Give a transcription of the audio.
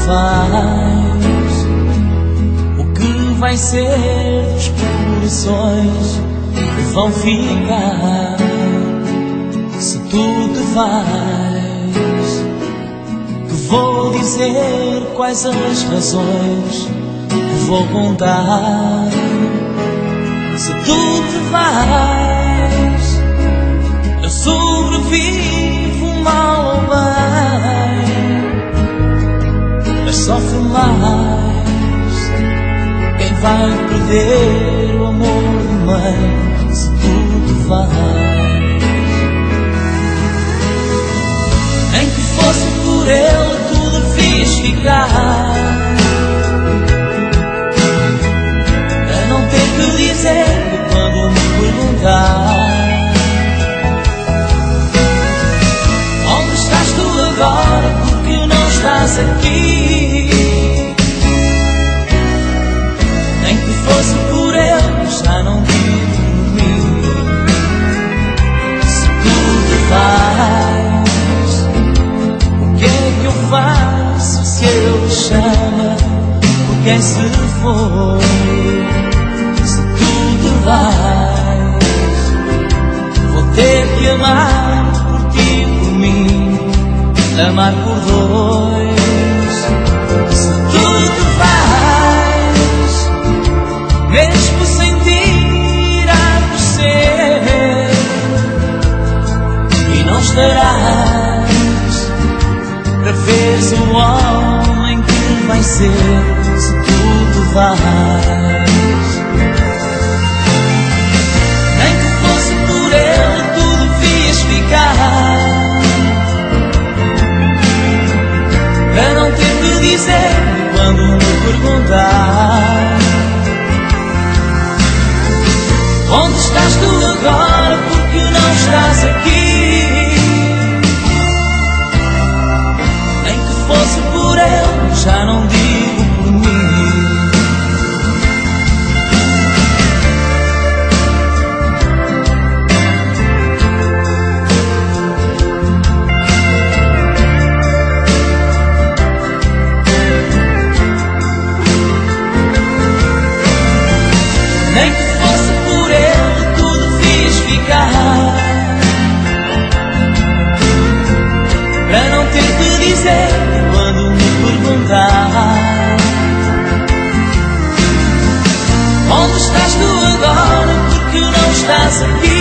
faz, o que vai ser dos corações que vão ficar se tu te vais. Que vou dizer quais as razões que vou contar se tu te vais. Eu sobrevivo mal ou bem, mas sofre mais quem vai perder o amor de mãe se tu te vais. Nem que fosse por ele tu devias ficar, a não ter que dizer quando me perguntar onde estás tu agora, porque não estás aqui. Nem que fosse por ele, já não digo por mim. Se tu te vais, o que é que eu faço se ele te chama por quem se foi? Se tu te vais, vou ter que amar por ti e por mim, amar por dois. Se tu te vais, mesmo sem ti irá crescer e não estarás para veres o homem que vai ser se tu te vais. Nem que fosse por ele tu devias ficar, para não ter que dizer quando me perguntar onde estás tu agora, porque não estás aqui. Nem que fosse por ele, já não digo por mim. Nem que fosse por ele tu devias ficar, para não ter que dizer quando me perguntar onde estás tu agora, porque não estás aqui.